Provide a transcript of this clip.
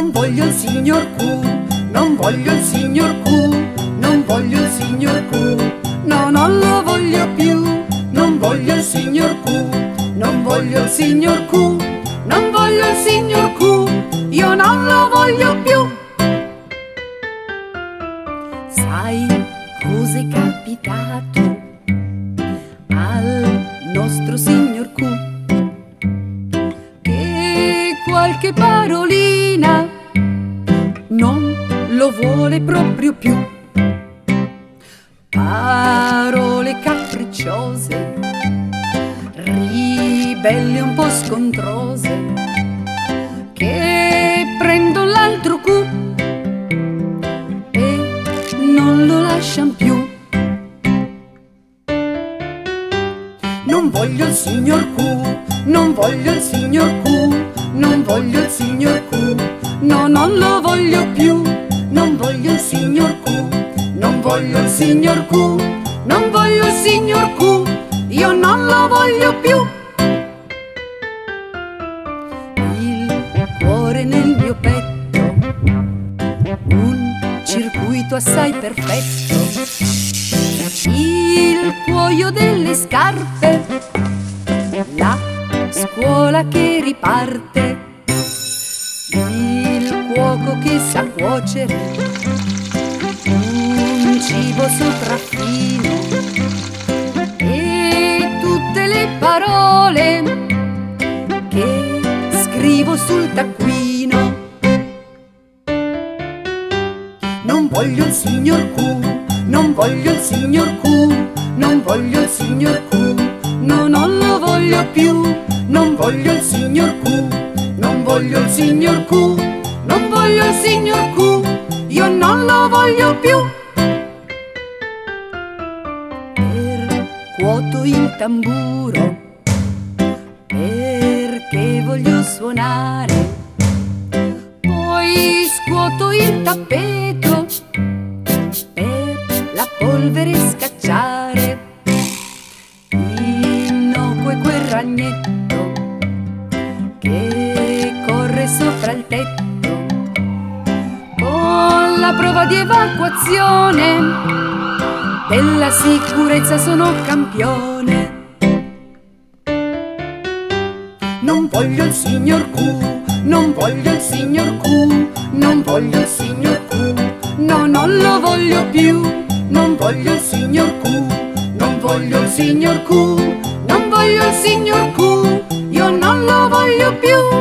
Non voglio il signor Q, non voglio il signor Q, non voglio il signor Q, no, non lo voglio più. Non voglio il signor Q, non voglio il signor Q, non voglio il signor Q, io non lo voglio più. Sai cos'è capitato al nostro signor Q? Che qualche parolina non lo vuole proprio più. Parole capricciose, ribelle un po' scontrose, che prendono l'altro Q e non lo lascian più. Non voglio il signor Q, non voglio il signor Q, non voglio il signor Q, no, non lo voglio più. Non voglio il signor Q, non voglio il signor Q, non voglio il signor Q, io non lo voglio più. Il cuore nel mio petto, un circuito assai perfetto. Il cuoio delle scarpe, la scuola che riparte, il cuoco che sa cuocere, un cibo sopraffino e tutte le parole che scrivo sul taccuino. Non voglio il signor Q, non voglio il signor Q, non voglio il signor Q, no, non lo voglio più. Non voglio il signor Q, non voglio il signor Q, non voglio il signor Q, io non lo voglio più. Percuoto il tamburo perché voglio suonare, poi scuoto il tappeto per la polvere scacciare. Innocuo è quel ragnetto che corre sopra il tetto, con la prova di evacuazione della sicurezza sono campione. Non voglio il signor Q, non voglio il signor Q, non voglio il signor Q, no, non lo voglio più. Non voglio il signor Q, non voglio il signor Q, non voglio il signor Q, io non lo voglio più.